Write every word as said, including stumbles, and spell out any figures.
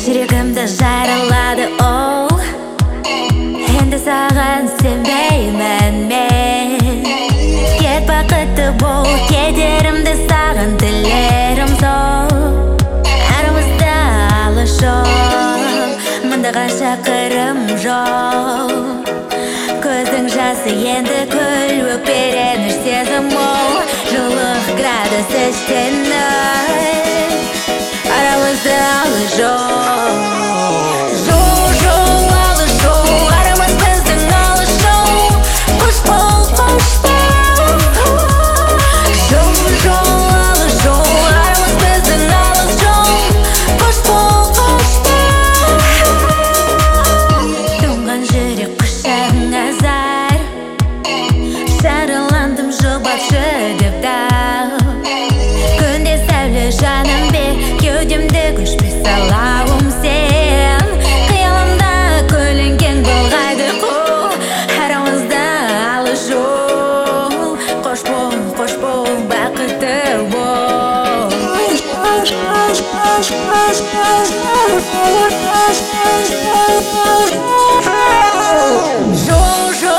жүрегімді жаралады ол. Енді саған сенбеймін мен. Кет бақытты бол, кетерімді саған тілерім сол. Арамызда алыс жол, мыңдаған шақырым жол. Көздің жасы енді күл, өкпереніш сезім мол. Жылылық градус үштен нөл, арамызда алыс жол. Жол, жол, алыс жол, арамыз біздің алыс жол. Қош бол, қош бол. Жол, жол, алыс жол, арамыз біздің алыс жол. Қош бол, қош бол. Тұнған жүрек құшағың азар, жараландым жұбатшы деп дау. Күнде сәуле жаным бер, кеудемді көшпес салауым сен. Қиялымда көлеңкең былғайды қол, арамызда алыс жол. Қош бол, қош бол, бақытты бол. Жол, жол.